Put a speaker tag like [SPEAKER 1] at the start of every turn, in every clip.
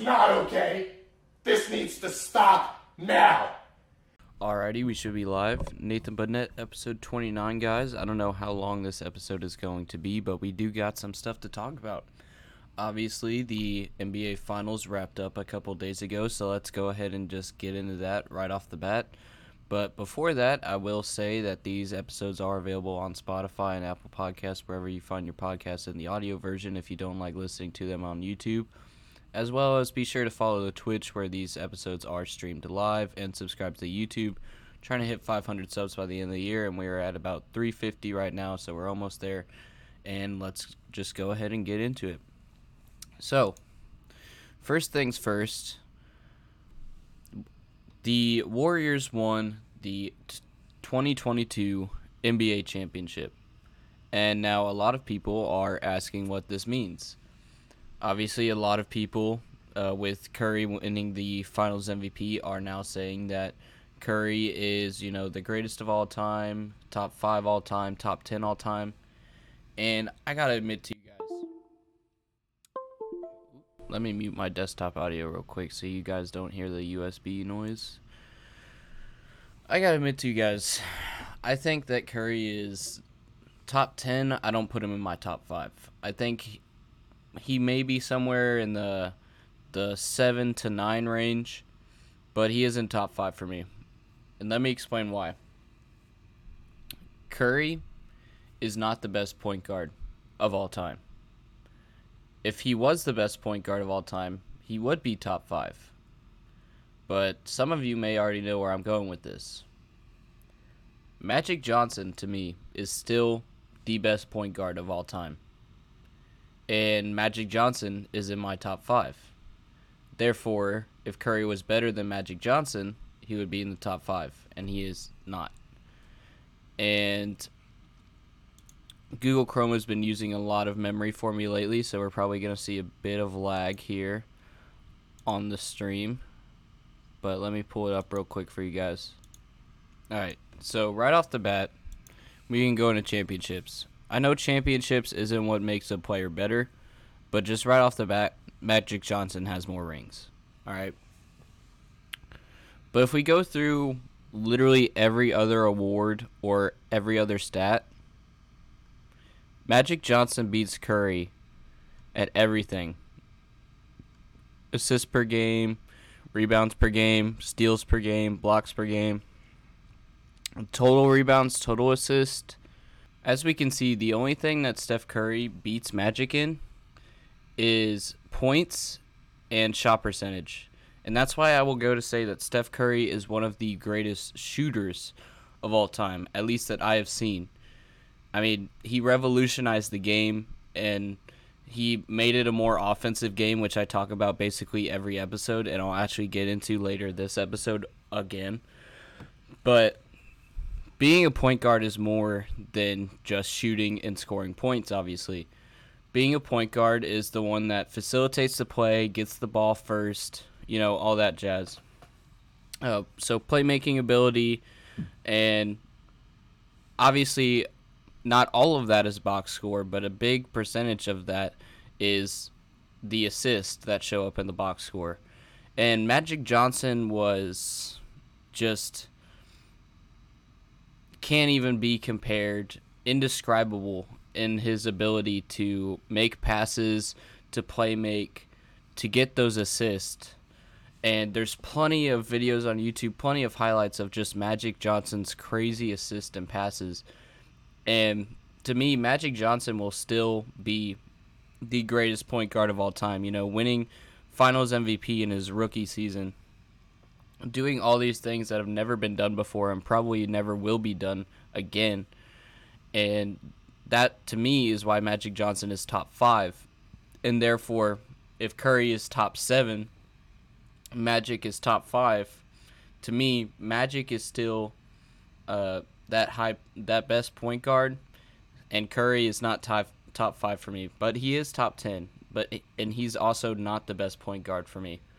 [SPEAKER 1] not okay. This needs to stop now.
[SPEAKER 2] Alrighty, we should be live. Nathan Budnett, episode 29, guys. I don't know how long this episode is going to be, but we do got some stuff to talk about. Obviously, the NBA Finals wrapped up a couple days ago, so let's go ahead and just get into that right off the bat. But before that, I will say that these episodes are available on Spotify and Apple Podcasts, wherever you find your podcasts in the audio version if you don't like listening to them on YouTube. As well as be sure to follow the Twitch where these episodes are streamed live, and subscribe to YouTube. Trying to hit 500 subs by the end of the year, and we're at about 350 right now, so we're almost there. And let's just go ahead and get into it. So, first things first, the Warriors won the 2022 NBA championship. And now a lot of people are asking what this means. Obviously, a lot of people with Curry winning the Finals MVP are now saying that Curry is, the greatest of all time, top 5 all time, top 10 all time. And I gotta admit to you guys, let me mute my desktop audio real quick so you guys don't hear the USB noise. I gotta admit to you guys, I think that Curry is top 10. I don't put him in my top 5. I think he may be somewhere in the 7 to 9 range, but he isn't top 5 for me. And let me explain why. Curry is not the best point guard of all time. If he was the best point guard of all time, he would be top 5. But some of you may already know where I'm going with this. Magic Johnson, to me, is still the best point guard of all time. And Magic Johnson is in my top 5. Therefore, if Curry was better than Magic Johnson, he would be in the top 5, and he is not. And Google Chrome has been using a lot of memory for me lately, so we're probably going to see a bit of lag here on the stream. But let me pull it up real quick for you guys. Alright, so right off the bat, we can go into championships. I know championships isn't what makes a player better, but just right off the bat, Magic Johnson has more rings. Alright? But if we go through literally every other award or every other stat, Magic Johnson beats Curry at everything. Assists per game, rebounds per game, steals per game, blocks per game, total rebounds, total assists. As we can see, the only thing that Steph Curry beats Magic in is points and shot percentage. And that's why I will go to say that Steph Curry is one of the greatest shooters of all time, at least that I have seen. I mean, he revolutionized the game, and he made it a more offensive game, which I talk about basically every episode, and I'll actually get into later this episode again. But being a point guard is more than just shooting and scoring points, obviously. Being a point guard is the one that facilitates the play, gets the ball first, all that jazz. So playmaking ability, and obviously not all of that is box score, but a big percentage of that is the assists that show up in the box score. And Magic Johnson was just can't even be compared, indescribable in his ability to make passes, to play make, to get those assists. And there's plenty of videos on YouTube, plenty of highlights of just Magic Johnson's crazy assists and passes. And to me, Magic Johnson will still be the greatest point guard of all time. Winning Finals MVP in his rookie season, doing all these things that have never been done before and probably never will be done again. And that, to me, is why Magic Johnson is top 5. And therefore, if Curry is top 7, Magic is top 5. To me, Magic is still that best point guard, and Curry is not top 5 for me, but he is top 10. And he's also not the best point guard for me.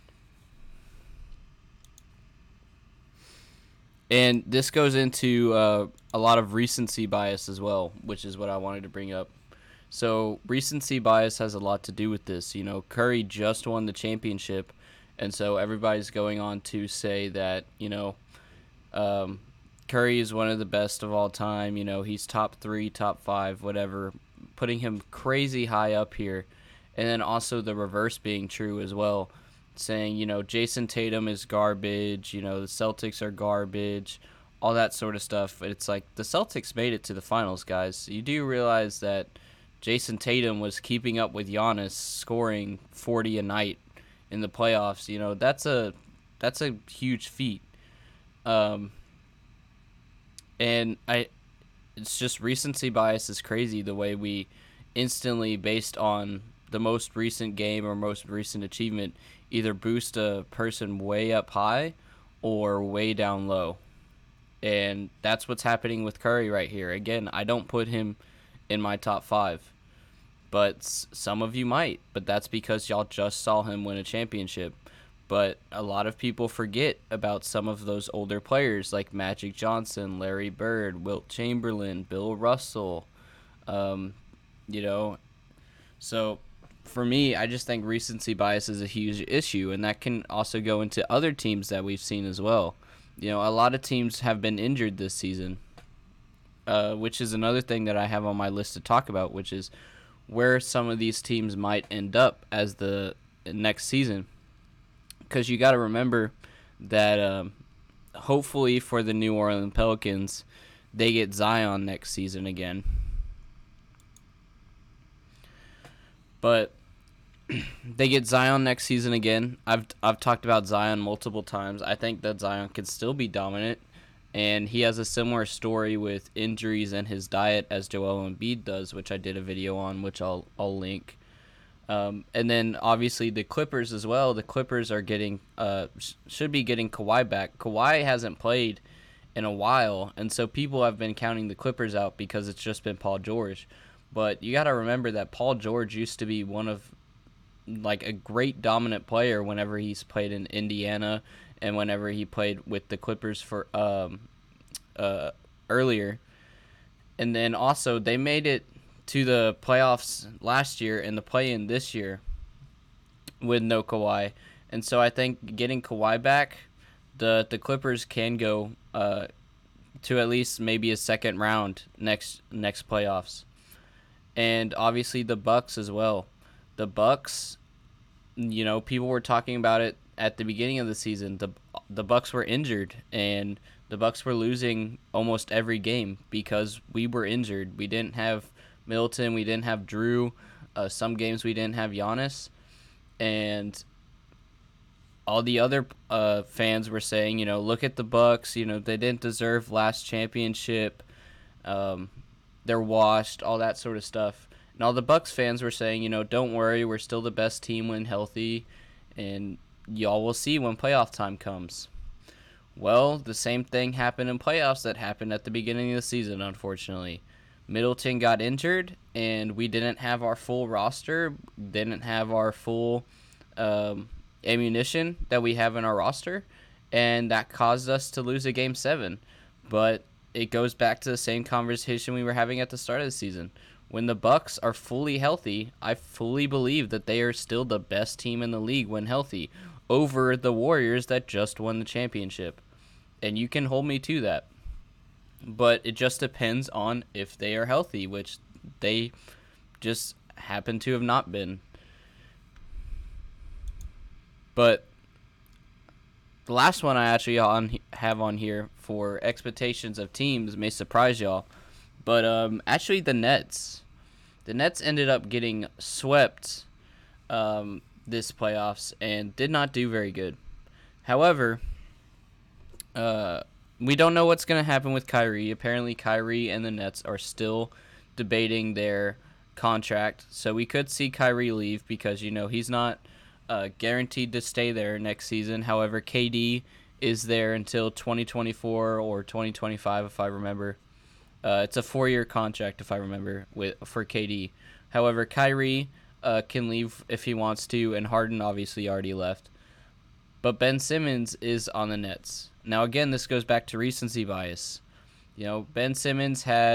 [SPEAKER 2] And this goes into a lot of recency bias as well, which is what I wanted to bring up. So recency bias has a lot to do with this. You know, Curry just won the championship, and so everybody's going on to say that, um, Curry is one of the best of all time. You know, he's top 3, top 5, whatever, putting him crazy high up here. And then also the reverse being true as well, saying, Jason Tatum is garbage, the Celtics are garbage, all that sort of stuff. It's like the Celtics made it to the finals, guys. You do realize that Jason Tatum was keeping up with Giannis, scoring 40 a night in the playoffs. That's a huge feat. Um, and it's just recency bias is crazy the way we instantly, based on the most recent game or most recent achievement, either boost a person way up high or way down low. And that's what's happening with Curry right here. Again, I don't put him in my top 5, but some of you might. But that's because y'all just saw him win a championship. But a lot of people forget about some of those older players like Magic Johnson, Larry Bird, Wilt Chamberlain, Bill Russell. Um, you know, so for me, I just think recency bias is a huge issue, and that can also go into other teams that we've seen as well. A lot of teams have been injured this season, which is another thing that I have on my list to talk about, which is where some of these teams might end up as the next season. Because you got to remember that hopefully for the New Orleans Pelicans, they get Zion next season again. But they get Zion next season again. I've talked about Zion multiple times. I think that Zion can still be dominant, and he has a similar story with injuries and his diet as Joel Embiid does, which I did a video on, which I'll link. And then obviously the Clippers as well. The Clippers are getting should be getting Kawhi back. Kawhi hasn't played in a while, and so people have been counting the Clippers out because it's just been Paul George. But you got to remember that Paul George used to be one of a great dominant player whenever he's played in Indiana and whenever he played with the Clippers for earlier. And then also they made it to the playoffs last year and the play-in this year with no Kawhi. And so I think getting Kawhi back, the Clippers can go to at least maybe a second round next playoffs. And obviously the Bucks as well. The Bucks, people were talking about it at the beginning of the season. The Bucks were injured, and the Bucks were losing almost every game because we were injured. We didn't have Middleton, we didn't have Drew. Some games we didn't have Giannis, and all the other fans were saying, look at the Bucks. They didn't deserve last championship. They're washed, all that sort of stuff. And all the Bucks fans were saying, don't worry, we're still the best team when healthy, and y'all will see when playoff time comes. Well, the same thing happened in playoffs that happened at the beginning of the season, unfortunately. Middleton got injured, and we didn't have our full roster, didn't have our full ammunition that we have in our roster, and that caused us to lose a Game 7. But it goes back to the same conversation we were having at the start of the season. When the Bucks are fully healthy, I fully believe that they are still the best team in the league when healthy, over the Warriors that just won the championship. And you can hold me to that. But it just depends on if they are healthy, which they just happen to have not been. But the last one I actually have on here for expectations of teams may surprise y'all. But actually the Nets. The Nets ended up getting swept this playoffs and did not do very good. However, we don't know what's going to happen with Kyrie. Apparently Kyrie and the Nets are still debating their contract. So we could see Kyrie leave because, he's not guaranteed to stay there next season. However, KD is there until 2024 or 2025, if I remember. It's a 4-year contract, if I remember, for KD. However, Kyrie can leave if he wants to, and Harden obviously already left. But Ben Simmons is on the Nets. Now, again, this goes back to recency bias. Ben Simmons had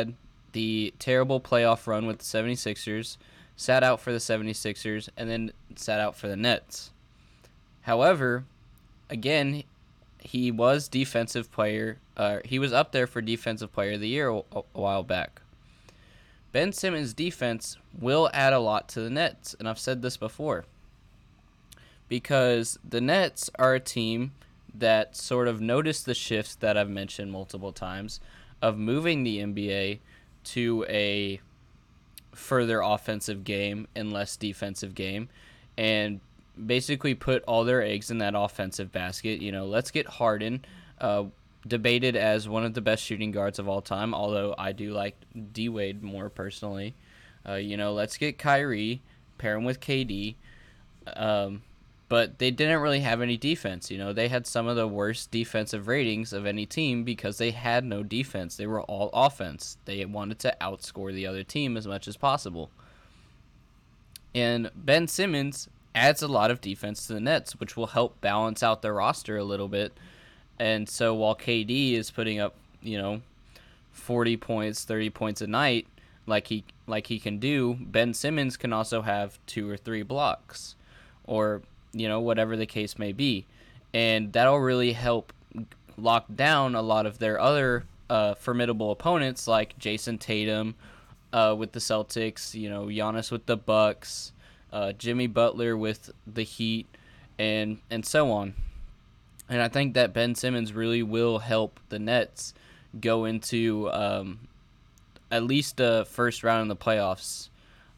[SPEAKER 2] the terrible playoff run with the 76ers, sat out for the 76ers, and then sat out for the Nets. However, again, he was defensive player. He was up there for defensive player of the year a while back. Ben Simmons' defense will add a lot to the Nets, and I've said this before, because the Nets are a team that sort of noticed the shifts that I've mentioned multiple times of moving the NBA to a further offensive game and less defensive game, and basically put all their eggs in that offensive basket. Let's get Harden, debated as one of the best shooting guards of all time, although I do like D Wade more personally. Let's get Kyrie, pair him with KD. But they didn't really have any defense. They had some of the worst defensive ratings of any team because they had no defense. They were all offense. They wanted to outscore the other team as much as possible. And Ben Simmons adds a lot of defense to the Nets, which will help balance out their roster a little bit. And so while KD is putting up, 40 points, 30 points a night, like he can do, Ben Simmons can also have 2 or 3 blocks, or whatever the case may be. And that'll really help lock down a lot of their other formidable opponents, like Jason Tatum with the Celtics, Giannis with the Bucks, Jimmy Butler with the Heat, and so on. And I think that Ben Simmons really will help the Nets go into at least the first round in the playoffs,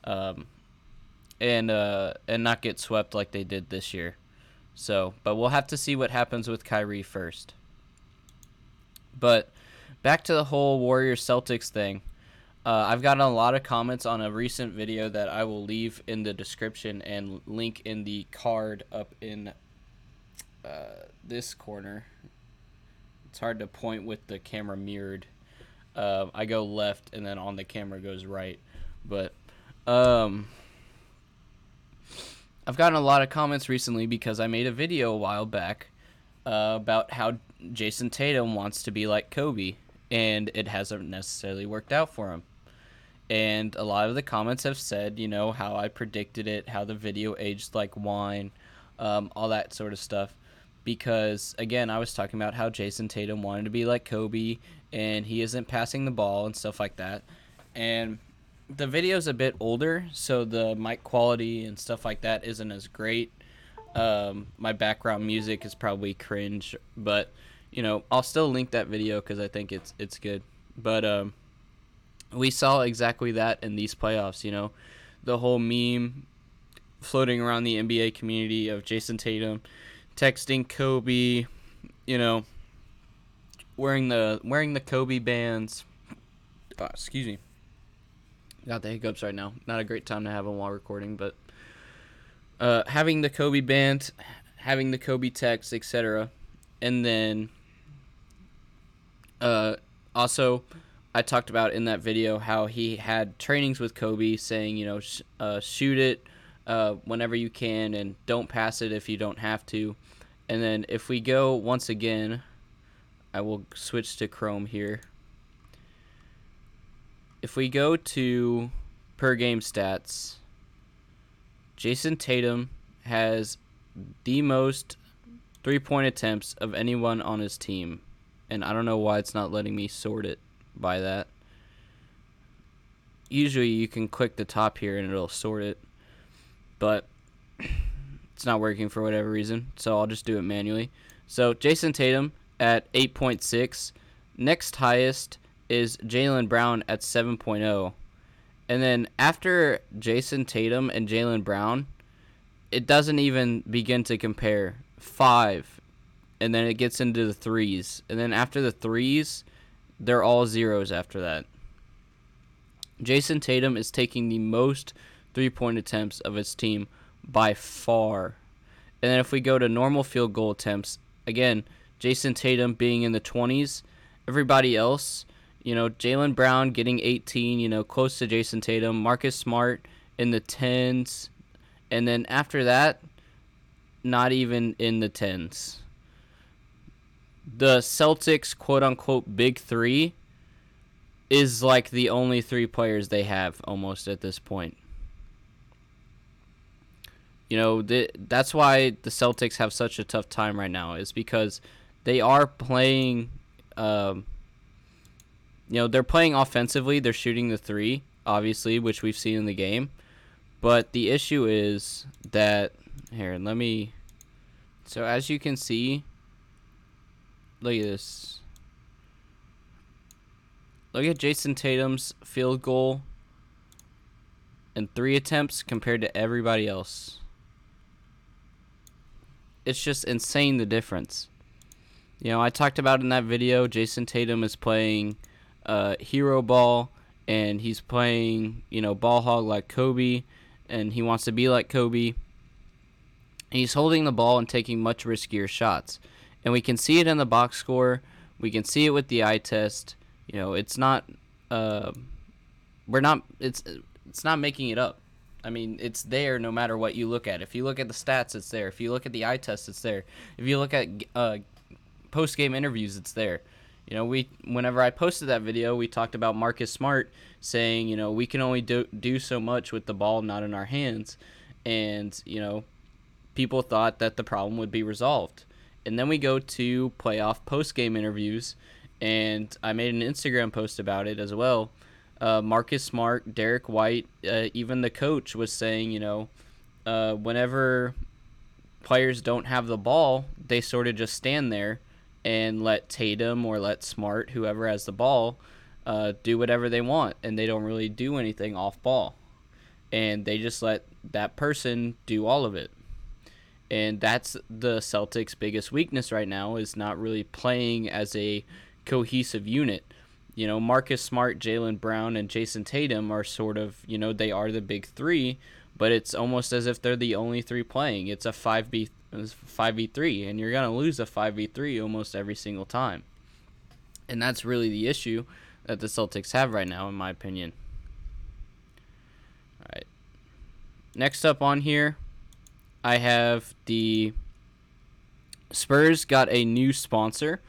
[SPEAKER 2] and not get swept like they did this year. But we'll have to see what happens with Kyrie first. But back to the whole Warriors-Celtics thing. I've gotten a lot of comments on a recent video that I will leave in the description and link in the card up in this corner. It's hard to point with the camera mirrored. I go left and then on the camera goes right. But I've gotten a lot of comments recently because I made a video a while back about how Jason Tatum wants to be like Kobe, and it hasn't necessarily worked out for him. And a lot of the comments have said, how I predicted it, how the video aged like wine, all that sort of stuff. Because, again, I was talking about how Jason Tatum wanted to be like Kobe, and he isn't passing the ball and stuff like that. And the video's a bit older, so the mic quality and stuff like that isn't as great. My background music is probably cringe, but, I'll still link that video because I think it's good. But we saw exactly that in these playoffs, the whole meme floating around the NBA community of Jason Tatum texting Kobe, wearing the Kobe bands. Excuse me. Got the hiccups right now. Not a great time to have them while recording, but having the Kobe band, having the Kobe text, etc. And then also I talked about in that video how he had trainings with Kobe saying, shoot it whenever you can and don't pass it if you don't have to. And then if we go once again, I will switch to Chrome here. If we go to per game stats, Jason Tatum has the most 3-point attempts of anyone on his team. And I don't know why it's not letting me sort it by that. Usually you can click the top here and it'll sort it. But it's not working for whatever reason, so I'll just do it manually. So Jason Tatum at 8.6. Next highest is Jaylen Brown at 7.0. And then after Jason Tatum and Jaylen Brown, it doesn't even begin to compare. 5. And then it gets into the 3s. And then after the 3s, they're all 0s after that. Jason Tatum is taking the most 3-point attempts of his team by far. And then if we go to normal field goal attempts, again, Jason Tatum being in the 20s, everybody else, Jaylen Brown getting 18, close to Jason Tatum, Marcus Smart in the 10s, and then after that, not even in the 10s. The Celtics, quote-unquote, big three, is like the only three players they have almost at this point. You know, that's why the Celtics have such a tough time right now, is because they are playing, they're playing offensively. They're shooting the three, obviously, which we've seen in the game. But the issue is that, so as you can see, look at this. Look at Jason Tatum's field goal and 3 attempts compared to everybody else. It's just insane, the difference. You know, I talked about in that video, Jason Tatum is playing hero ball, and he's playing, ball hog like Kobe, and he wants to be like Kobe. And he's holding the ball and taking much riskier shots. And we can see it in the box score. We can see it with the eye test. It's not it's not making it up. I mean, it's there no matter what you look at. If you look at the stats, it's there. If you look at the eye test, it's there. If you look at post-game interviews, it's there. Whenever I posted that video, we talked about Marcus Smart saying, we can only do so much with the ball not in our hands. And, people thought that the problem would be resolved. And then we go to playoff post-game interviews, and I made an Instagram post about it as well. Marcus Smart, Derek White, even the coach was saying, whenever players don't have the ball, they sort of just stand there and let Tatum or let Smart, whoever has the ball, do whatever they want, and they don't really do anything off ball. And they just let that person do all of it. And that's the Celtics' biggest weakness right now, is not really playing as a cohesive unit. Marcus Smart, Jaylen Brown, and Jason Tatum are sort of, they are the big three, but it's almost as if they're the only three playing. It's a 5v3, and you're going to lose a 5v3 almost every single time. And that's really the issue that the Celtics have right now, in my opinion. All right. Next up on here, I have the Spurs got a new sponsor.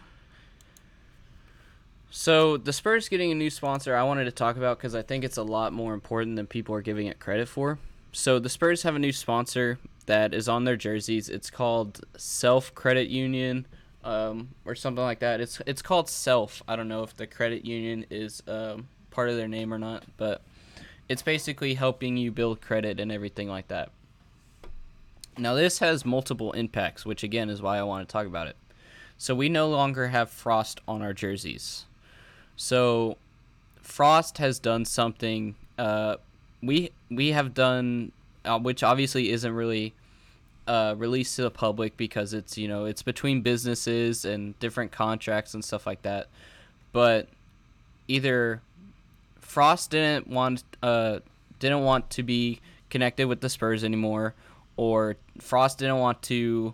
[SPEAKER 2] So the Spurs getting a new sponsor, I wanted to talk about because I think it's a lot more important than people are giving it credit for. So the Spurs have a new sponsor that is on their jerseys. It's called Self Credit Union, or something like that. It's called Self. I don't know if the credit union is part of their name or not, but it's basically helping you build credit and everything like that. Now this has multiple impacts, which again is why I want to talk about it. So we no longer have Frost on our jerseys. So Frost has done something we have done, which obviously isn't really released to the public because it's it's between businesses and different contracts and stuff like that. But either Frost didn't want to be connected with the Spurs anymore, or Frost didn't want to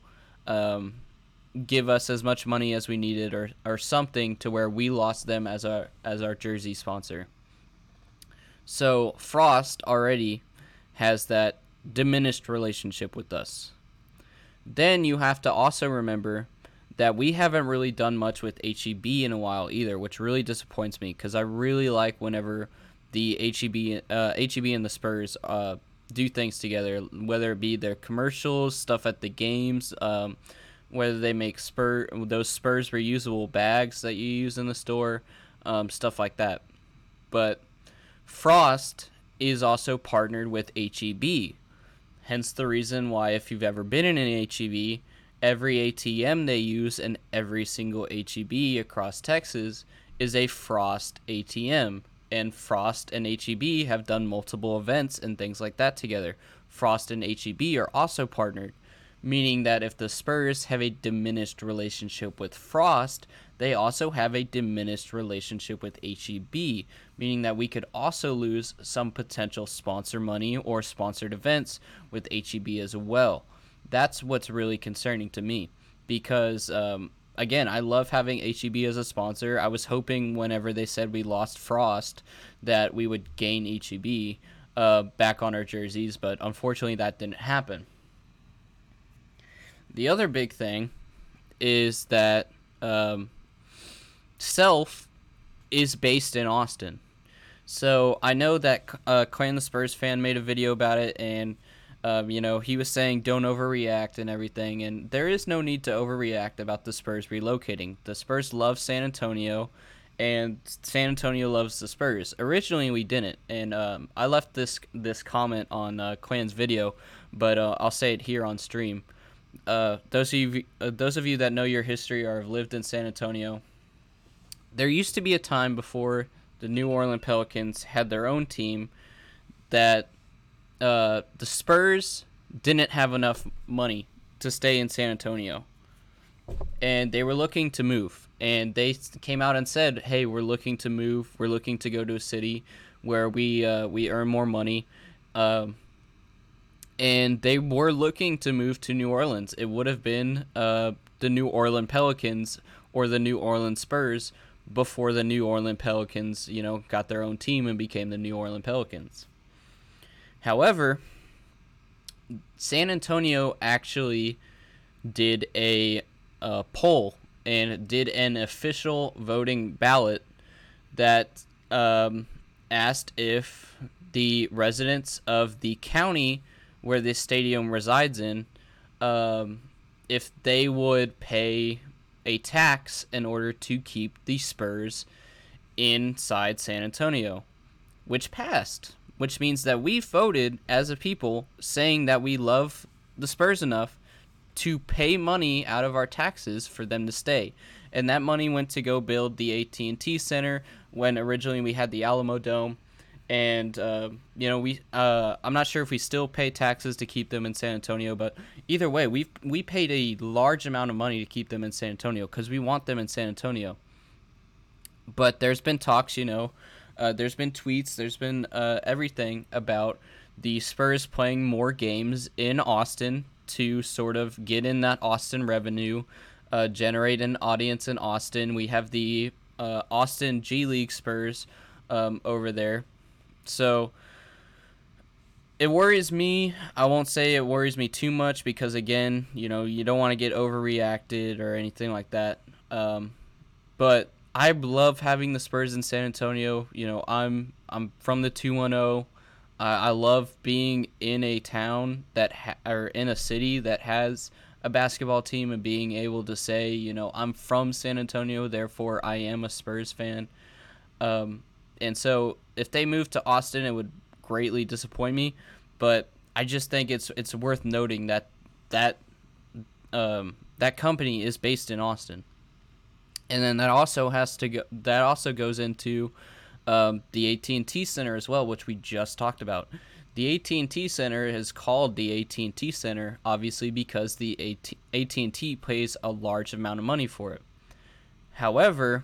[SPEAKER 2] give us as much money as we needed, or something to where we lost them as our jersey sponsor. So Frost already has that diminished relationship with us. Then you have to also remember that we haven't really done much with H-E-B in a while either, which really disappoints me because I really like whenever the H-E-B and the Spurs do things together, whether it be their commercials, stuff at the games, whether they make those Spurs reusable bags that you use in the store, stuff like that. But Frost is also partnered with H-E-B, hence the reason why if you've ever been in an H-E-B, every ATM they use and every single H-E-B across Texas is a Frost ATM. And Frost and H-E-B have done multiple events and things like that together. Frost and H-E-B are also partnered, meaning that if the Spurs have a diminished relationship with Frost, they also have a diminished relationship with H-E-B, meaning that we could also lose some potential sponsor money or sponsored events with H-E-B as well. That's what's really concerning to me because, again, I love having H-E-B as a sponsor. I was hoping whenever they said we lost Frost that we would gain H-E-B back on our jerseys, but unfortunately that didn't happen. The other big thing is that Self is based in Austin. So I know that Clan the Spurs fan made a video about it, and he was saying don't overreact and everything, and there is no need to overreact about the Spurs relocating. The Spurs love San Antonio, and San Antonio loves the Spurs. Originally, we didn't, and I left this comment on Clan's video, but I'll say it here on stream. Those of you that know your history or have lived in San Antonio, there used to be a time before the New Orleans Pelicans had their own team that the Spurs didn't have enough money to stay in San Antonio, and they were looking to move. And they came out and said, "Hey, we're looking to move. We're looking to go to a city where we earn more money." And they were looking to move to New Orleans. It would have been the New Orleans Pelicans or the New Orleans Spurs before the New Orleans Pelicans, got their own team and became the New Orleans Pelicans. However, San Antonio actually did a poll and did an official voting ballot that asked if the residents of the county where this stadium resides in, if they would pay a tax in order to keep the Spurs inside San Antonio, which passed, which means that we voted as a people saying that we love the Spurs enough to pay money out of our taxes for them to stay. And that money went to go build the AT&T Center when originally we had the Alamo Dome. And, I'm not sure if we still pay taxes to keep them in San Antonio, but either way, we paid a large amount of money to keep them in San Antonio because we want them in San Antonio. But there's been talks, there's been tweets, there's been everything about the Spurs playing more games in Austin to sort of get in that Austin revenue, generate an audience in Austin. We have the Austin G League Spurs over there. So it worries me. I won't say it worries me too much because, again, you don't want to get overreacted or anything like that. But I love having the Spurs in San Antonio. I'm from the 210. I love being in a town or in a city that has a basketball team and being able to say, I'm from San Antonio, therefore I am a Spurs fan. And so if they move to Austin, it would greatly disappoint me. But I just think it's worth noting that company is based in Austin, and then that also goes into the AT&T Center as well, which we just talked about. The AT&T Center is called the AT&T Center, obviously, because the AT&T pays a large amount of money for it. However,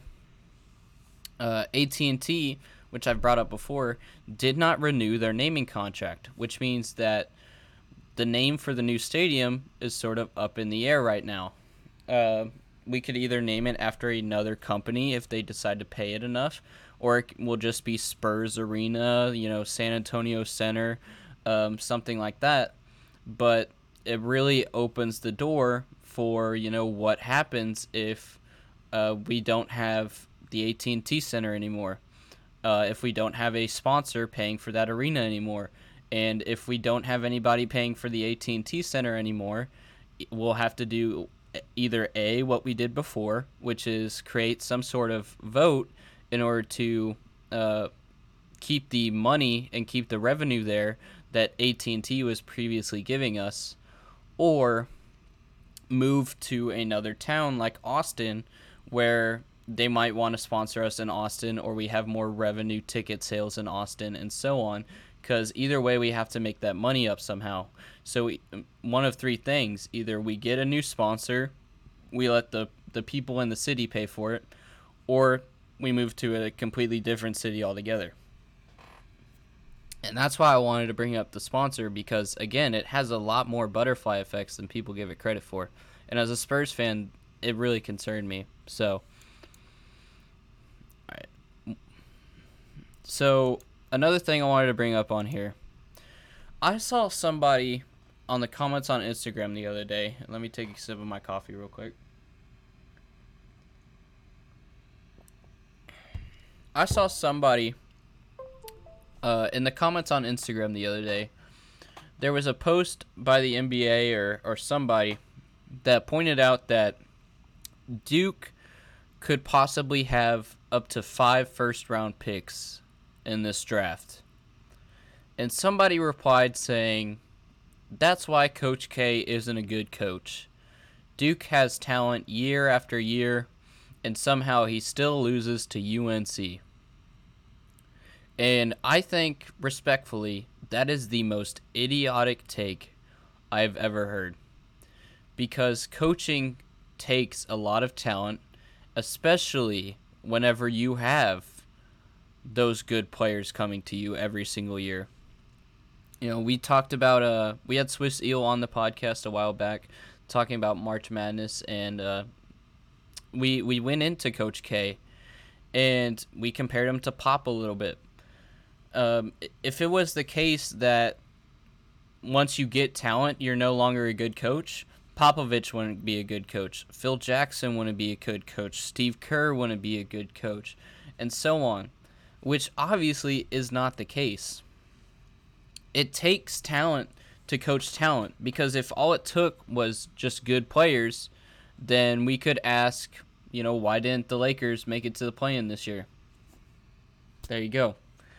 [SPEAKER 2] AT&T, which I've brought up before, did not renew their naming contract, which means that the name for the new stadium is sort of up in the air right now. We could either name it after another company if they decide to pay it enough, or it will just be Spurs Arena, San Antonio Center, something like that. But it really opens the door for, what happens if we don't have the AT&T Center anymore, if we don't have a sponsor paying for that arena anymore, and if we don't have anybody paying for the AT&T Center anymore, we'll have to do either what we did before, which is create some sort of vote in order to keep the money and keep the revenue there that AT&T was previously giving us, or move to another town like Austin where they might want to sponsor us in Austin, or we have more revenue ticket sales in Austin, and so on, because either way we have to make that money up somehow. So one of three things: either we get a new sponsor, we let the people in the city pay for it, or we move to a completely different city altogether. And that's why I wanted to bring up the sponsor, because again, it has a lot more butterfly effects than people give it credit for. And as a Spurs fan, it really concerned me. So another thing I wanted to bring up on here, I saw somebody on the comments on Instagram the other day. Let me take a sip of my coffee real quick. I saw somebody in the comments on Instagram the other day. There was a post by the NBA or somebody that pointed out that Duke could possibly have up to 5 first-round picks in this draft. And somebody replied saying, that's why Coach K isn't a good coach. Duke has talent year after year, and somehow he still loses to UNC. And I think, respectfully, that is the most idiotic take I've ever heard. Because coaching takes a lot of talent, especially whenever you have those good players coming to you every single year. You know, we talked about, we had Swiss Eel on the podcast a while back talking about March Madness, and we went into Coach K, and we compared him to Pop a little bit. If it was the case that once you get talent, you're no longer a good coach, Popovich wouldn't be a good coach. Phil Jackson wouldn't be a good coach. Steve Kerr wouldn't be a good coach, and so on, which obviously is not the case. It takes talent to coach talent, because if all it took was just good players, then we could ask, why didn't the Lakers make it to the play-in this year? There you go.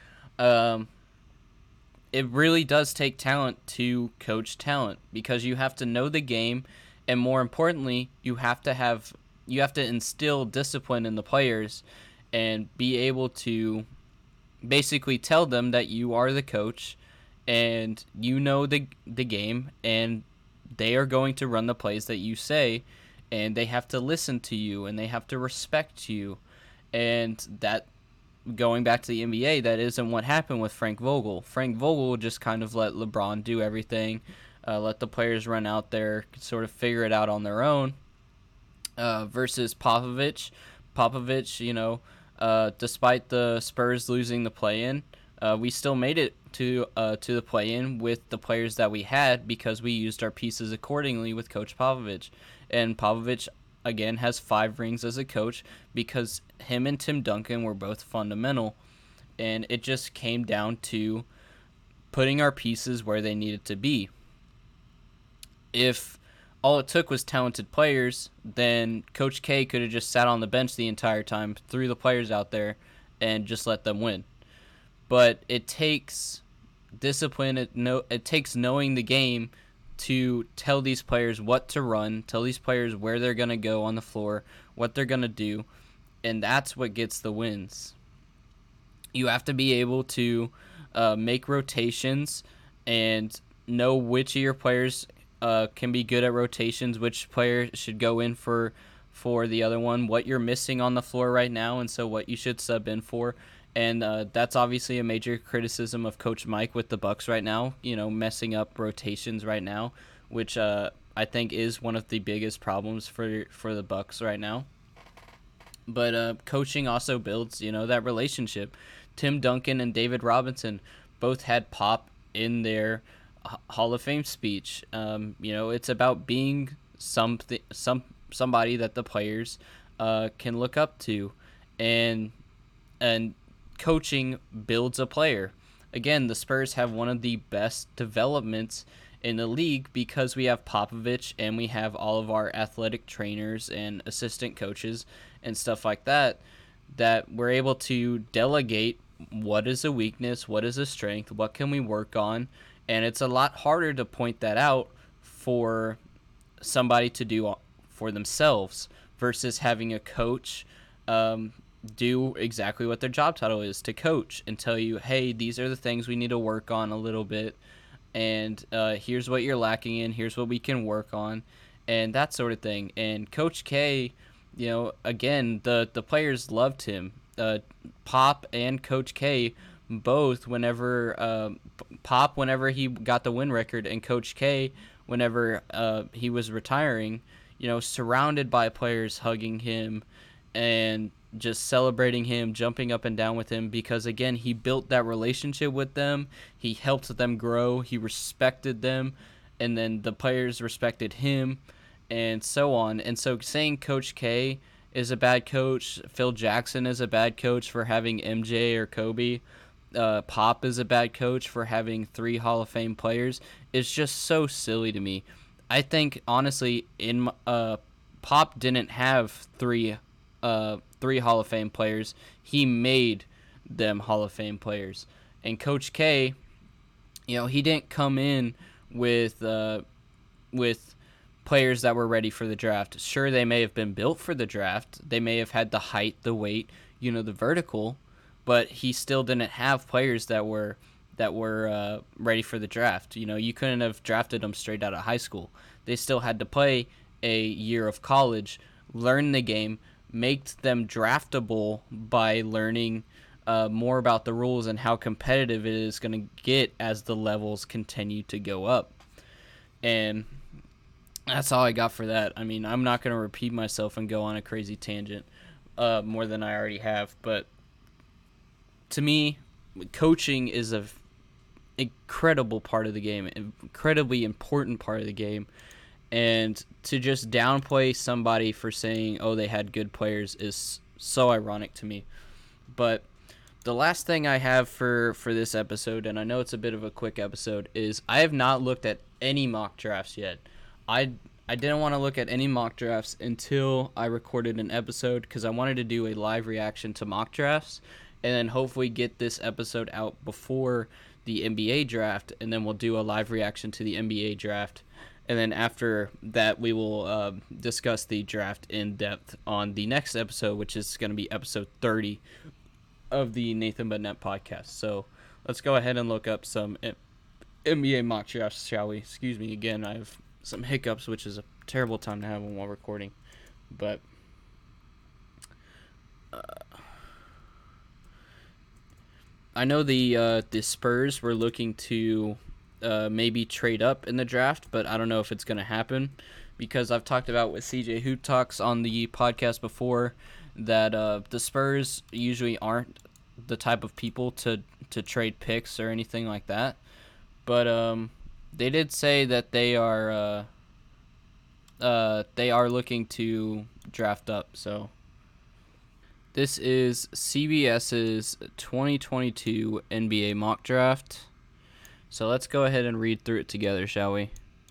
[SPEAKER 2] It really does take talent to coach talent, because you have to know the game, and more importantly, you have to instill discipline in the players and be able to basically tell them that you are the coach and you know the game, and they are going to run the plays that you say, and they have to listen to you and they have to respect you. And that, going back to the NBA, that isn't what happened with Frank Vogel. Frank Vogel just kind of let LeBron do everything, let the players run out there, sort of figure it out on their own, versus Popovich. Popovich, despite the Spurs losing the play-in, we still made it to the play-in with the players that we had, because we used our pieces accordingly with Coach Popovich. And Popovich, again, has 5 rings as a coach because him and Tim Duncan were both fundamental, and it just came down to putting our pieces where they needed to be. If all it took was talented players, then Coach K could have just sat on the bench the entire time, threw the players out there, and just let them win. But it takes discipline, it takes knowing the game to tell these players what to run, tell these players where they're going to go on the floor, what they're going to do, and that's what gets the wins. You have to be able to make rotations and know which of your players can be good at rotations, which player should go in for the other one, what you're missing on the floor right now, and so what you should sub in for. And that's obviously a major criticism of Coach Mike with the Bucks right now, messing up rotations right now, which I think is one of the biggest problems for the Bucks right now. But coaching also builds, that relationship. Tim Duncan and David Robinson both had Pop in their Hall of Fame speech. It's about being somebody that the players can look up to, and coaching builds a player. Again, the Spurs have one of the best developments in the league because we have Popovich and we have all of our athletic trainers and assistant coaches and stuff like that we're able to delegate what is a weakness, what is a strength, what can we work on, and it's a lot harder to point that out for somebody to do for themselves versus having a coach do exactly what their job title is, to coach and tell you, hey, these are the things we need to work on a little bit, and here's what you're lacking in, here's what we can work on, and that sort of thing. And Coach K, again, the players loved him. Pop and Coach K both, whenever Pop whenever he got the win record, and Coach K whenever he was retiring, surrounded by players hugging him and just celebrating him, jumping up and down with him, because again, he built that relationship with them, he helped them grow, he respected them, and then the players respected him, and so on. And so saying Coach K is a bad coach. Phil Jackson is a bad coach for having MJ or Kobe. Pop is a bad coach for having 3 Hall of Fame players. It's just so silly to me. I think honestly, Pop didn't have three Hall of Fame players. He made them Hall of Fame players. And Coach K, he didn't come in with players that were ready for the draft. Sure, they may have been built for the draft. They may have had the height, the weight, the vertical, but he still didn't have players that were ready for the draft. You couldn't have drafted them straight out of high school. They still had to play a year of college, learn the game, make them draftable by learning more about the rules and how competitive it is going to get as the levels continue to go up. And that's all I got for that. I mean, I'm not going to repeat myself and go on a crazy tangent more than I already have. But to me, coaching is an incredible part of the game, incredibly important part of the game. And to just downplay somebody for saying, oh, they had good players is so ironic to me. But the last thing I have for this episode, and I know it's a bit of a quick episode, is I have not looked at any mock drafts yet. I didn't want to look at any mock drafts until I recorded an episode because I wanted to do a live reaction to mock drafts and then hopefully get this episode out before the NBA draft, and then we'll do a live reaction to the NBA draft. And then after that, we will discuss the draft in depth on the next episode, which is going to be episode 30 of the Nathan But Net podcast. So let's go ahead and look up some NBA mock drafts, shall we? Excuse me again, I have some hiccups, which is a terrible time to have them while recording. But I know the Spurs were looking to maybe trade up in the draft, but I don't know if it's going to happen because I've talked about with CJ Hoot Talks on the podcast before that the Spurs usually aren't the type of people to trade picks or anything like that. But they did say that they are looking to draft up. So this is CBS's 2022 NBA mock draft. So let's go ahead and read through it together, shall we?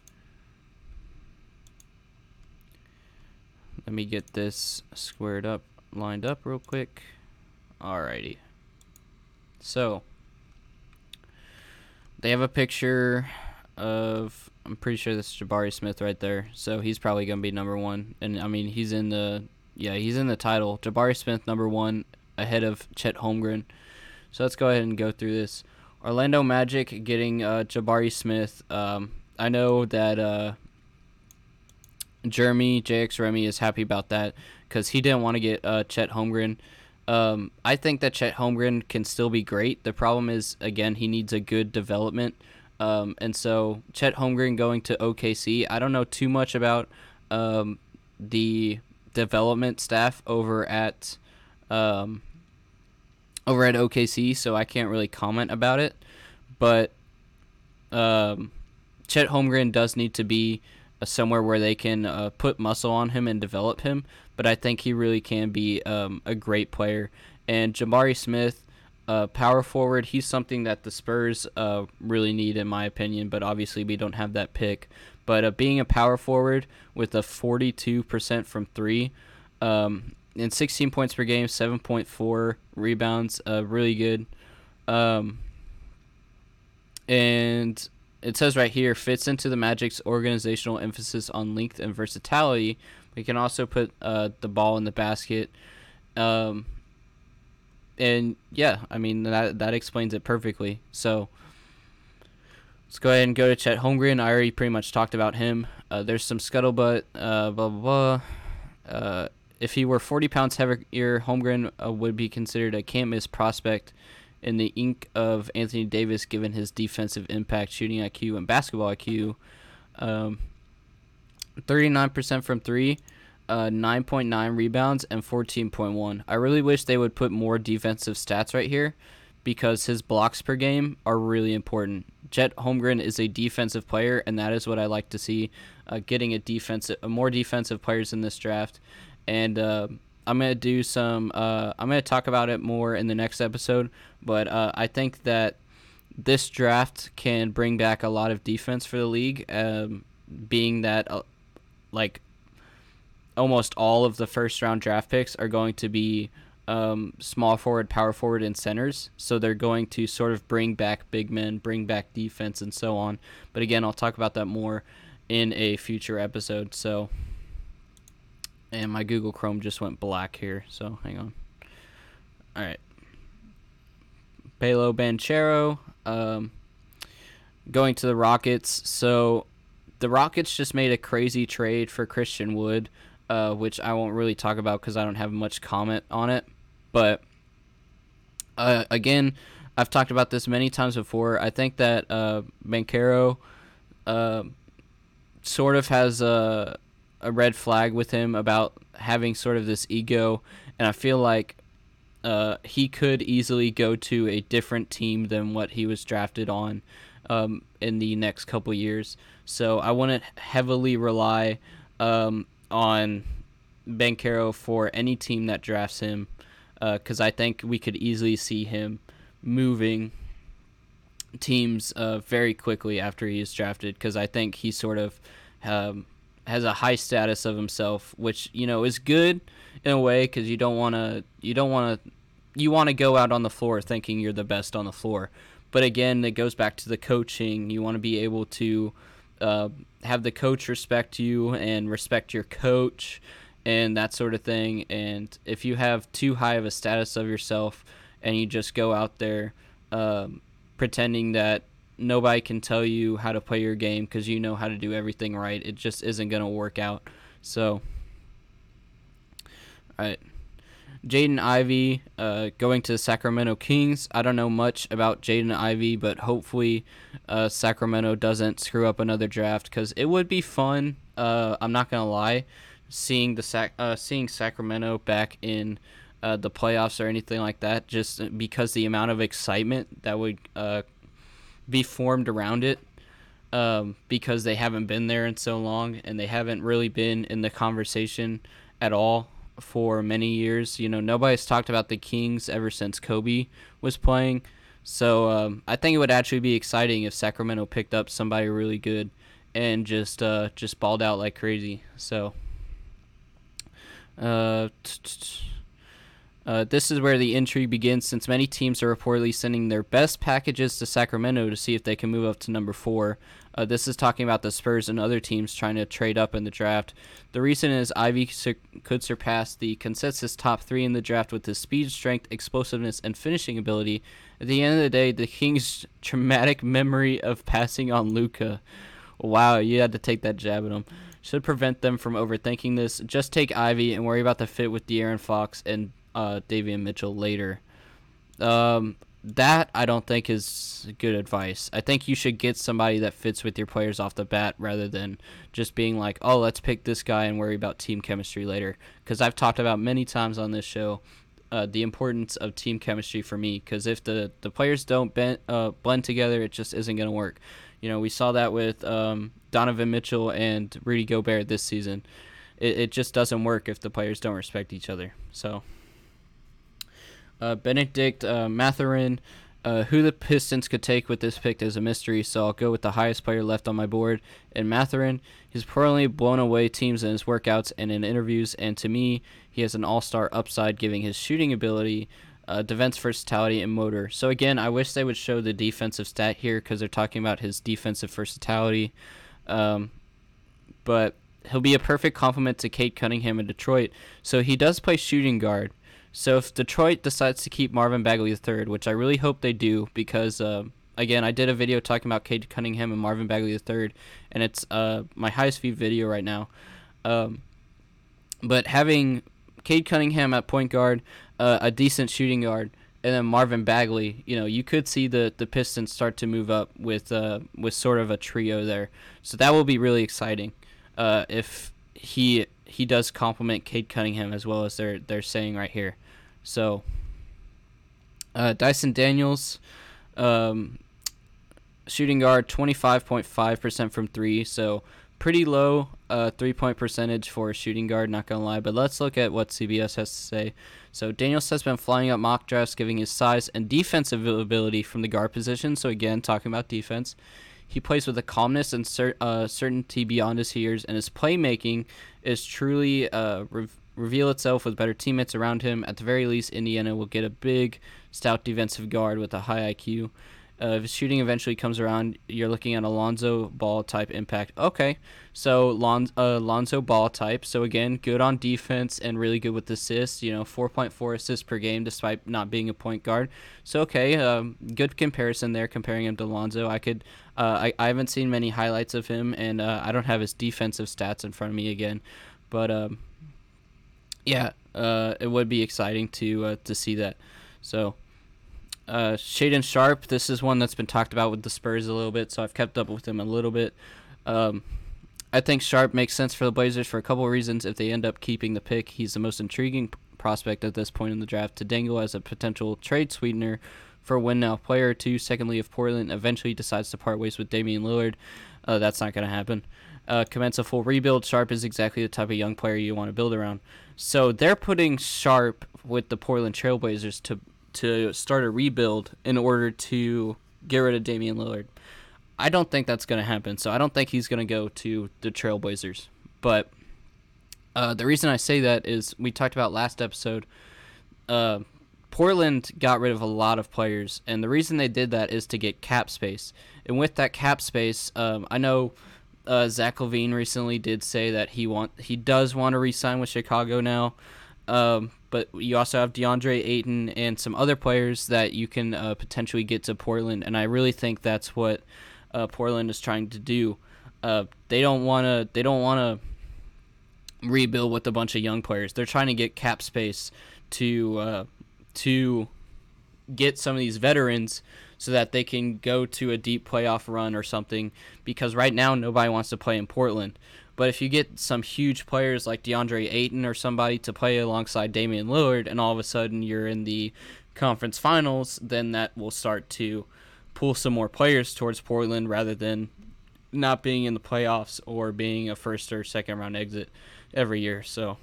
[SPEAKER 2] Let me get this squared up, lined up real quick. Alrighty. So they have a picture of, I'm pretty sure this is Jabari Smith right there. So he's probably going to be number 1. And I mean, he's in the title. Jabari Smith number 1 ahead of Chet Holmgren. So let's go ahead and go through this. Orlando Magic getting Jabari Smith. I know that Jeremy JX Remy is happy about that because he didn't want to get Chet Holmgren. I think that Chet Holmgren can still be great. The problem is, again, he needs a good development. And so Chet Holmgren going to OKC, I don't know too much about the development staff over at OKC, so I can't really comment about it. But Chet Holmgren does need to be somewhere where they can put muscle on him and develop him. But I think he really can be a great player. And Jabari Smith, power forward, he's something that the Spurs really need, in my opinion. But obviously we don't have that pick. But being a power forward with a 42% from 3, and 16 points per game, 7.4 rebounds, really good. And it says right here, fits into the Magic's organizational emphasis on length and versatility. We can also put the ball in the basket. And yeah, I mean, that explains it perfectly. So let's go ahead and go to Chet Holmgren. I already pretty much talked about him. There's some scuttlebutt, blah, blah, blah. If he were 40 pounds heavier, Holmgren would be considered a can't-miss prospect in the ink of Anthony Davis, given his defensive impact, shooting IQ, and basketball IQ. 39% from 3, 9.9 rebounds, and 14.1. I really wish they would put more defensive stats right here because his blocks per game are really important. Chet Holmgren is a defensive player, and that is what I like to see, getting more defensive players in this draft. And I'm gonna do some. I'm gonna talk about it more in the next episode. But I think that this draft can bring back a lot of defense for the league, being that like almost all of the first round draft picks are going to be small forward, power forward, and centers. So they're going to sort of bring back big men, bring back defense, and so on. But again, I'll talk about that more in a future episode. So, and my Google Chrome just went black here. So hang on. All right. Paolo Banchero going to the Rockets. So the Rockets just made a crazy trade for Christian Wood, which I won't really talk about because I don't have much comment on it. But again, I've talked about this many times before. I think that Banchero sort of has a red flag with him about having sort of this ego, and I feel like he could easily go to a different team than what he was drafted on in the next couple years. So I wouldn't heavily rely on Banchero for any team that drafts him, because I think we could easily see him moving teams very quickly after he is drafted, because I think he sort of has a high status of himself, which is good in a way, because you want to go out on the floor thinking you're the best on the floor. But again, it goes back to the coaching. You want to be able to have the coach respect you and respect your coach and that sort of thing. And if you have too high of a status of yourself and you just go out there pretending that nobody can tell you how to play your game because you know how to do everything right, it just isn't going to work out. So, all right. Jaden Ivey going to the Sacramento Kings. I don't know much about Jaden Ivey, but hopefully Sacramento doesn't screw up another draft, because it would be fun. I'm not going to lie, seeing Sacramento back in the playoffs or anything like that, just because the amount of excitement that would be formed around it, because they haven't been there in so long and they haven't really been in the conversation at all for many years. Nobody's talked about the Kings ever since Kobe was playing. So I think it would actually be exciting if Sacramento picked up somebody really good and just balled out like crazy. So this is where the intrigue begins, since many teams are reportedly sending their best packages to Sacramento to see if they can move up to number 4. This is talking about the Spurs and other teams trying to trade up in the draft. The reason is Ivy could surpass the consensus top 3 in the draft with his speed, strength, explosiveness, and finishing ability. At the end of the day, the Kings' traumatic memory of passing on Luka, wow, you had to take that jab at him, should prevent them from overthinking this. Just take Ivy and worry about the fit with De'Aaron Fox and Davion Mitchell later. That I don't think is good advice. I think you should get somebody that fits with your players off the bat, rather than just being like, oh, let's pick this guy and worry about team chemistry later. Because I've talked about many times on this show the importance of team chemistry for me, because if the players don't blend together, it just isn't going to work. We saw that with Donovan Mitchell and Rudy Gobert this season. It just doesn't work if the players don't respect each other. So Benedict Mathurin, who the Pistons could take with this pick is a mystery, so I'll go with the highest player left on my board. And Mathurin, he's reportedly blown away teams in his workouts and in interviews, and to me, he has an all-star upside, giving his shooting ability, defense versatility, and motor. So again, I wish they would show the defensive stat here, because they're talking about his defensive versatility. But he'll be a perfect complement to Cade Cunningham in Detroit. So he does play shooting guard. So if Detroit decides to keep Marvin Bagley III, which I really hope they do, because, again, I did a video talking about Cade Cunningham and Marvin Bagley III, and it's my highest viewed video right now. But having Cade Cunningham at point guard, a decent shooting guard, and then Marvin Bagley, you could see the Pistons start to move up with sort of a trio there. So that will be really exciting if he does complement Cade Cunningham as well as they're saying right here. So Dyson Daniels, shooting guard, 25.5% from 3, so pretty low 3-point percentage for a shooting guard, not going to lie. But let's look at what CBS has to say. So Daniels has been flying up mock drafts, giving his size and defensive ability from the guard position. So again, talking about defense. He plays with a calmness and certainty beyond his years, and his playmaking is truly reveal itself with better teammates around him. At the very least, Indiana will get a big, stout defensive guard with a high IQ. If his shooting eventually comes around, you're looking at a Lonzo Ball type impact. Okay, so Lonzo Ball type. So again, good on defense and really good with assists. 4.4 assists per game despite not being a point guard. So okay, good comparison there, comparing him to Lonzo. I haven't seen many highlights of him, and I don't have his defensive stats in front of me again, but it would be exciting to see that. So. Shaedon Sharpe, this is one that's been talked about with the Spurs a little bit, so I've kept up with him a little bit. I think Sharpe makes sense for the Blazers for a couple of reasons. If they end up keeping the pick, he's the most intriguing prospect at this point in the draft to dangle as a potential trade sweetener for a win-now player or two. Secondly, if Portland eventually decides to part ways with Damian Lillard, that's not going to happen. Commence a full rebuild, Sharpe is exactly the type of young player you want to build around. So they're putting Sharpe with the Portland Trailblazers to start a rebuild in order to get rid of Damian Lillard. I don't think that's going to happen, so I don't think he's going to go to the Trailblazers. But the reason I say that is we talked about last episode, Portland got rid of a lot of players, and the reason they did that is to get cap space. And with that cap space, I know Zach LaVine recently did say that he does want to re-sign with Chicago now. But you also have DeAndre Ayton and some other players that you can potentially get to Portland, and I really think that's what Portland is trying to do. They don't want to rebuild with a bunch of young players. They're trying to get cap space to get some of these veterans so that they can go to a deep playoff run or something. Because right now nobody wants to play in Portland. But if you get some huge players like DeAndre Ayton or somebody to play alongside Damian Lillard, and all of a sudden you're in the conference finals, then that will start to pull some more players towards Portland rather than not being in the playoffs or being a first or second round exit every year. So,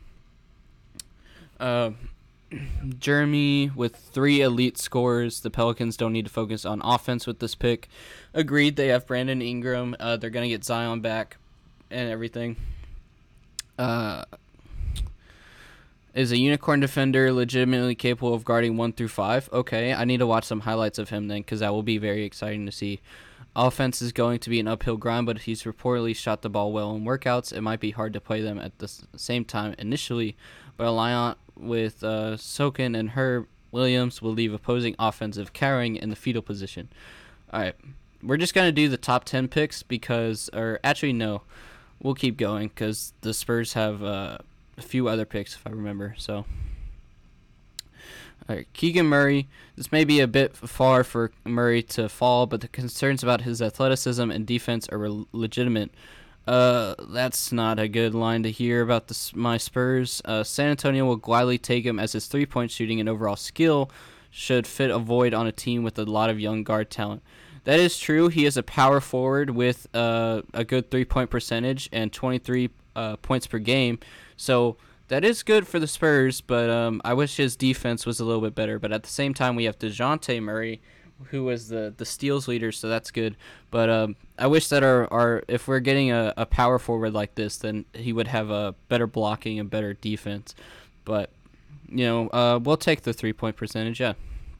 [SPEAKER 2] Jeremy with 3 elite scorers. The Pelicans don't need to focus on offense with this pick. Agreed. They have Brandon Ingram. They're going to get Zion back and everything. Is a unicorn defender legitimately capable of guarding 1 through 5? Okay, I need to watch some highlights of him then, because that will be very exciting to see. Offense is going to be an uphill grind, but he's reportedly shot the ball well in workouts. It might be hard to play them at the same time initially, but Alliant with Sokin and Herb Williams will leave opposing offensive carrying in the fetal position. All right, we're just going to do the top 10 picks we'll keep going because the Spurs have a few other picks, if I remember. So, all right, Keegan Murray. This may be a bit far for Murray to fall, but the concerns about his athleticism and defense are legitimate. That's not a good line to hear about my Spurs. San Antonio will gladly take him as his three-point shooting and overall skill should fit a void on a team with a lot of young guard talent. That is true. He is a power forward with a good three-point percentage and 23 points per game. So that is good for the Spurs, but I wish his defense was a little bit better. But at the same time, we have DeJounte Murray, who was the steals leader, so that's good. But I wish that if we're getting a power forward like this, then he would have a better blocking and better defense. But, we'll take the three-point percentage, yeah.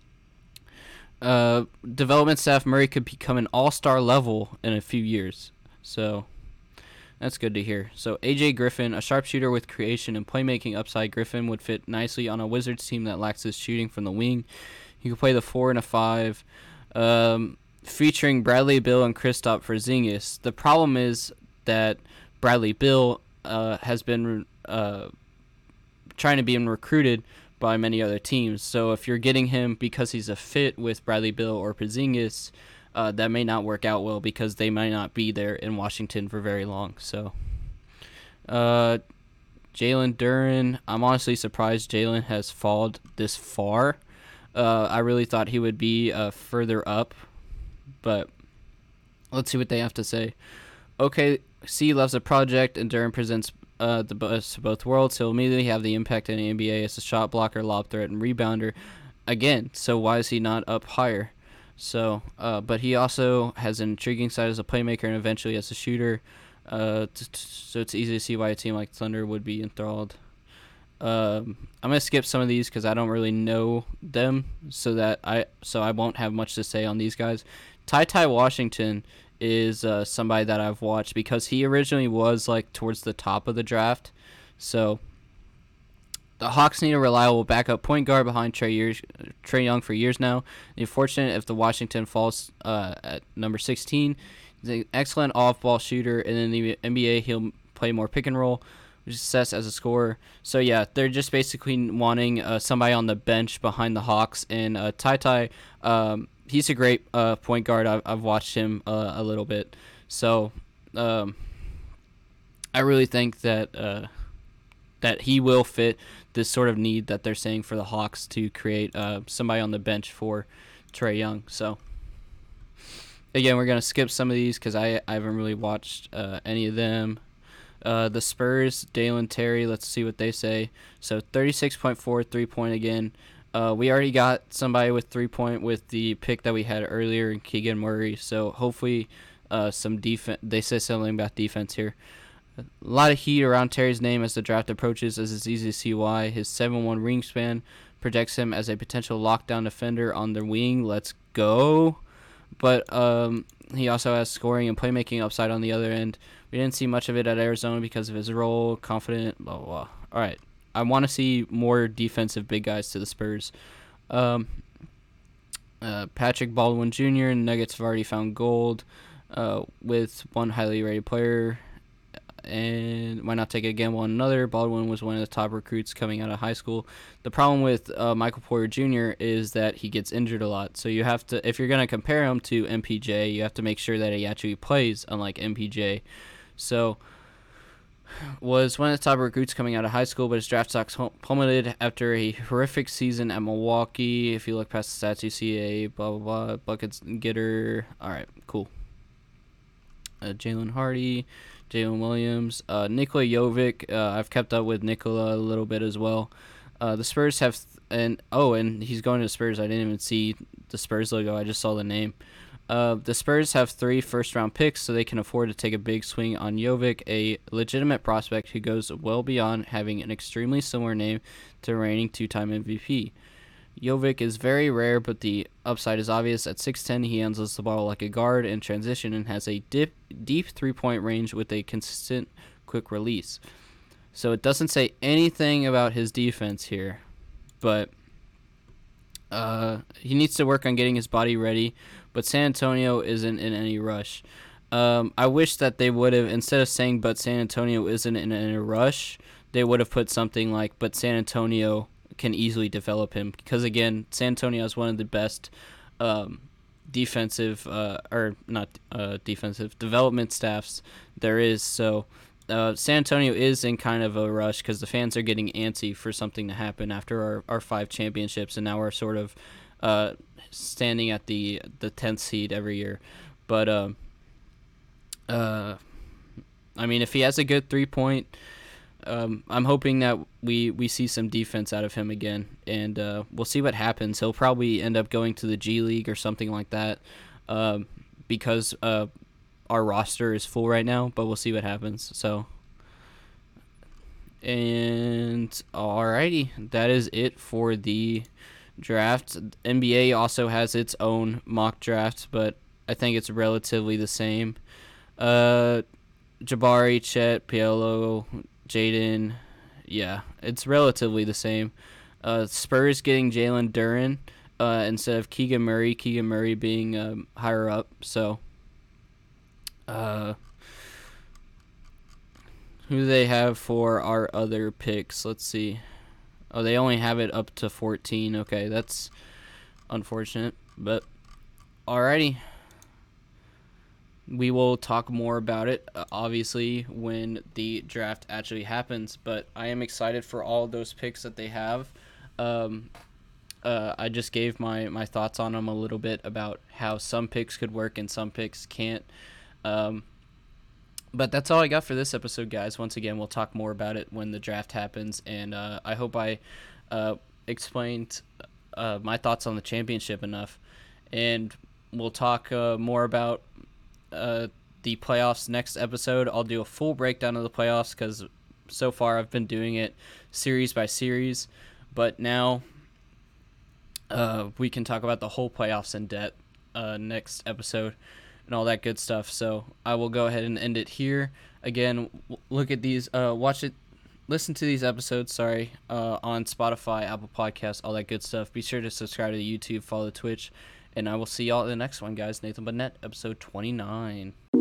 [SPEAKER 2] Development staff, Murray could become an all-star level in a few years. So that's good to hear. So AJ Griffin, a sharpshooter with creation and playmaking upside. Griffin would fit nicely on a Wizards team that lacks his shooting from the wing. He could play the 4 and a 5, featuring Bradley Beal and Kristaps Porzingis. The problem is that Bradley Beal has been trying to be recruited by many other teams. So if you're getting him because he's a fit with Bradley Beal or Porzingis, that may not work out well because they might not be there in Washington for very long. So, Jalen Duren, I'm honestly surprised Jalen has fallen this far. I really thought he would be further up, but let's see what they have to say. OKC loves the project, and Duren presents the best of both worlds. He'll immediately have the impact in the NBA as a shot blocker, lob threat, and rebounder. Again, so why is he not up higher? So, but he also has an intriguing side as a playmaker and eventually as a shooter. So it's easy to see why a team like Thunder would be enthralled. I'm gonna skip some of these because I don't really know them, so I won't have much to say on these guys. Ty Washington is somebody that I've watched because he originally was like towards the top of the draft. So the Hawks need a reliable backup point guard behind Trae Young for years now. They're fortunate if the Washington falls at number 16. He's an excellent off-ball shooter, and in the NBA he'll play more pick and roll, which is assessed as a scorer. So yeah, they're just basically wanting somebody on the bench behind the Hawks, and Ty. He's a great point guard. I've watched him a little bit, so I really think that that he will fit this sort of need that they're saying for the Hawks to create somebody on the bench for Trae Young. So again, we're gonna skip some of these because I haven't really watched any of them. The Spurs, Dalen Terry, let's see what they say. So 36.4 3-point again. We already got somebody with 3-point with the pick that we had earlier in Keegan Murray. So hopefully some defense. They say something about defense here. A lot of heat around Terry's name as the draft approaches, as it's easy to see why. His 7'1" wingspan projects him as a potential lockdown defender on the wing. Let's go. But he also has scoring and playmaking upside on the other end. We didn't see much of it at Arizona because of his role, confident, blah, blah, blah. All right. I want to see more defensive big guys to the Spurs. Patrick Baldwin Jr. Nuggets have already found gold with one highly rated player. And why not take a gamble on another? Baldwin was one of the top recruits coming out of high school. The problem with Michael Porter Jr. is that he gets injured a lot. So you have to, if you're going to compare him to MPJ, you have to make sure that he actually plays, unlike MPJ. So was one of the top recruits coming out of high school, but his draft stocks plummeted after a horrific season at Milwaukee. If you look past the stats, you see a blah, blah, blah, buckets getter. All right, cool. Jalen Hardy, Jalen Williams, Nikola Jovic. I've kept up with Nikola a little bit as well. The Spurs have, and he's going to the Spurs. I didn't even see the Spurs logo. I just saw the name. The Spurs have 3 first-round picks, so they can afford to take a big swing on Jovic, a legitimate prospect who goes well beyond having an extremely similar name to reigning 2-time MVP. Jovic is very rare, but the upside is obvious. At 6'10", he handles the ball like a guard in transition and has a deep 3-point range with a consistent quick release. So it doesn't say anything about his defense here, but he needs to work on getting his body ready, but San Antonio isn't in any rush. I wish that they would have, instead of saying, but San Antonio isn't in any rush, they would have put something like, but San Antonio can easily develop him, because again, San Antonio is one of the best defensive development staffs there is. So San Antonio is in kind of a rush because the fans are getting antsy for something to happen after our 5 championships, and now we're sort of standing at the 10th seed every year. But I mean, if he has a good 3-point, I'm hoping that we see some defense out of him again, and we'll see what happens. He'll probably end up going to the G League or something like that, because our roster is full right now, but we'll see what happens. So, and alrighty, that is it for the draft. NBA also has its own mock draft, but I think it's relatively the same. Jabari, Chet, Paolo, Jaden, yeah, it's relatively the same. Spurs getting Jalen Duren instead of Keegan Murray being higher up. So, who do they have for our other picks? Let's see. Oh, they only have it up to 14. Okay, that's unfortunate, but alrighty. We will talk more about it, obviously, when the draft actually happens, but I am excited for all those picks that they have. I just gave my thoughts on them a little bit about how some picks could work and some picks can't. But that's all I got for this episode, guys. Once again, we'll talk more about it when the draft happens, and I hope I explained my thoughts on the championship enough. And we'll talk more about the playoffs next episode. I'll do a full breakdown of the playoffs because so far I've been doing it series by series, but now we can talk about the whole playoffs in depth next episode and all that good stuff. So I will go ahead and end it here. Again, look at these, listen to these episodes, on Spotify, Apple Podcasts, all that good stuff. Be sure to subscribe to the YouTube, follow the Twitch, and I will see y'all in the next one, guys. Nathan Burnett, episode 29.